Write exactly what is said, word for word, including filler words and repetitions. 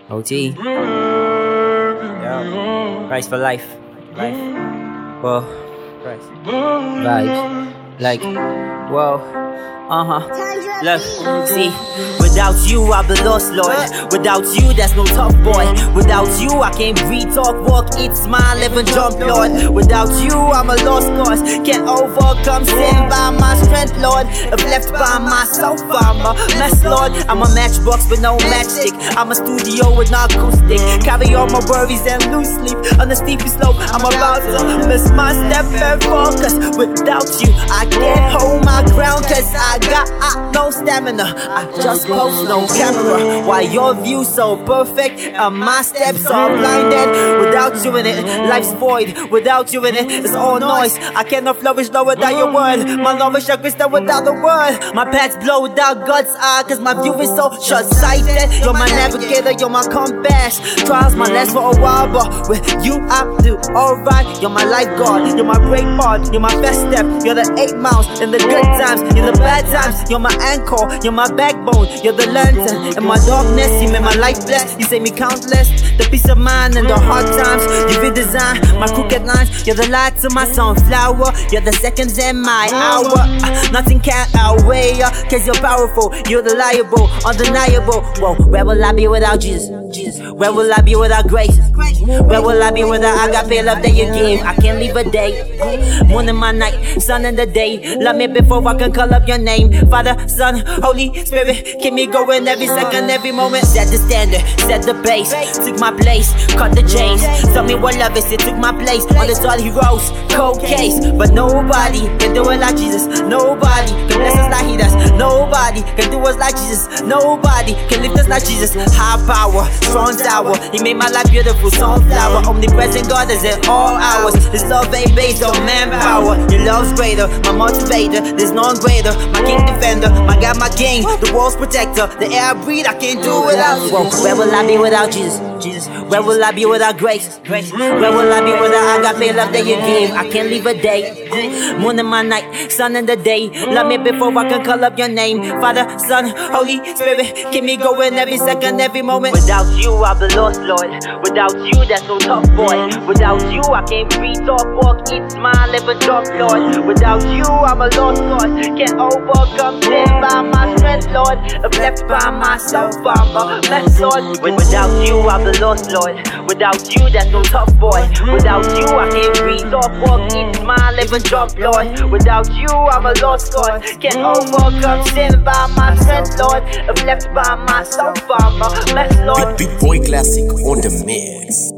O T. Yeah. Price for life. Life. Whoa. Price. Vibes. Like, whoa. Uh-huh. Look, see, without you I've been lost, Lord. Without you there's no tough boy. Without you I can't breathe, talk, walk, eat, smile, live and jump, Lord. Without you I'm a lost cause. Can't overcome sin by my strength, Lord. If left by myself I'm a mess, Lord. I'm a matchbox with no matchstick. I'm a studio with no acoustic. Carry all my worries and lose sleep on the steepy slope. I'm about to miss my step and focus. Without you I can't hold my ground, cause I got uh, no stamina. I just post no camera. Why your view so perfect and my steps are blinded. Without you in it, life's void. Without you in it, it's all noise. I cannot flourish no without your word. My love is shall crystal without the word. My paths blow without God's eye, cause my view is so short-sighted. You're my navigator, you're my compass. Trials my last for a while, but with you I do alright. You're my lifeguard, you're my break part, you're my best step. You're the eight miles in the good times, in the bad times. You're my anchor, you're my backbone, you're the lantern in my darkness. You made my life blessed, you saved me countless. The peace of mind in the hard times. You redesign my crooked lines. You're the light to my sunflower. You're the seconds in my hour. uh, Nothing can outweigh you, cause you're powerful, you're reliable, undeniable. Whoa, where will I be without Jesus? Jesus. Where will I be without grace? Where will I be without agape love that you give? I can't leave a day. Moon in my night, sun in the day. Love me before I can call up your name. Father, Son, Holy Spirit, keep me going every second, every moment. Set the standard, set the pace. Took my place, cut the chains. Tell me what love is, it took my place. On the tall he rose, cold case. But nobody can do it like Jesus. Nobody can bless us like he does. Nobody can do us like Jesus. Nobody can lift us like Jesus. High power, strong tower. He made my life beautiful, sunflower. Omnipresent God is in all hours. His love ain't based on manpower. Your love's greater, my motivator. There's none greater, my king defender, my God, my king, the world's protector. The air I breathe, I can't do without you. Whoa, where will I be without Jesus? Jesus. Where will I be without grace? Grace. Where will I be without agape love that you give? I can't leave a day. Moon in my night, sun in the day. Love me before I can call up your name. Father, Son, Holy Spirit, keep me going every second, every moment. Without you, I've been lost, Lord. Without you, there's no tough boy. Without you, I can't breathe, talk, walk, eat, smile, live and jump, Lord. Without you, I'm a lost cause. Can't overcome sin by my strength, Lord. If left by myself, I'm a mess, Lord. Without you, I've been lost, Lord. Without you, there's no tough boy. Without you, I can't breathe, talk, walk, eat, smile, live and jump, Lord. Without you, I'm a lost cause. Can't overcome sin by my strength, Lord. If left by myself, I'm a mess, Lord. Big, big boy classic on the mix.